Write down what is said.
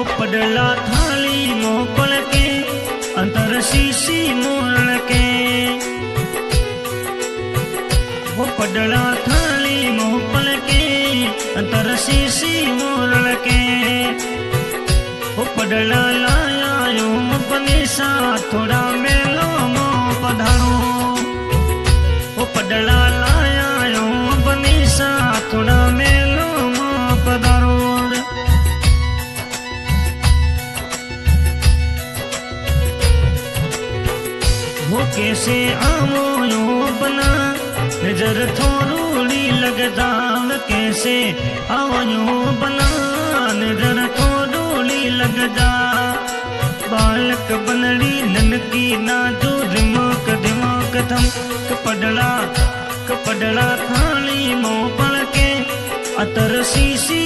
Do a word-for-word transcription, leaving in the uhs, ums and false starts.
पडला थाली मोपल के अंतर शीशी मोरण के वो पडला थाली मोपल के अंतर शीशी मोरण के वो पडला लाया यो पनीसा थोड़ा मेलो मो पधारो वो पडला लाया यो पनीसा थोड़ा मेलो मो पधारो वो कैसे आमो यो बना नजर थोड़ी लगदा कैसे आओ यो बना नजर थोड़ी लगदा बालक बनड़ी ननकी नाजो दिमाग दिमाग थम कपडला कपडला थाली मोपल के अतर शीशी